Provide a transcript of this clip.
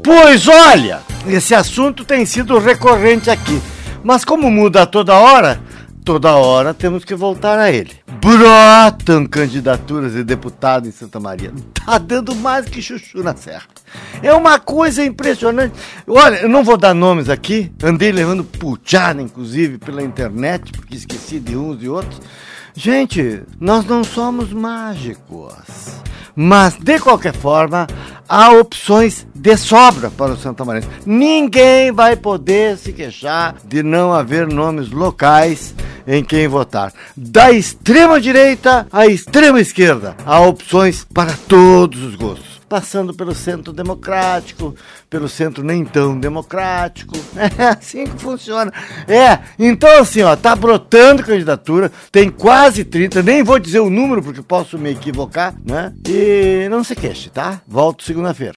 Pois olha, esse assunto tem sido recorrente aqui, mas como muda toda hora temos que voltar a ele. Brotam candidaturas de deputado em Santa Maria. Tá dando mais que chuchu na serra. É uma coisa impressionante. Olha, eu não vou dar nomes aqui, andei levando puxada, inclusive, pela internet, porque esqueci de uns e outros. Gente, nós não somos mágicos. Mas, de qualquer forma, há opções de sobra para o santamarense. Ninguém vai poder se queixar de não haver nomes locais em quem votar. Da extrema direita à extrema esquerda, há opções para todos os gostos. Passando pelo centro democrático, pelo centro nem tão democrático. É assim que funciona. Então assim, ó, tá brotando candidatura, tem quase 30, nem vou dizer o número porque posso me equivocar, né? E não se queixe, tá? Volto segunda-feira.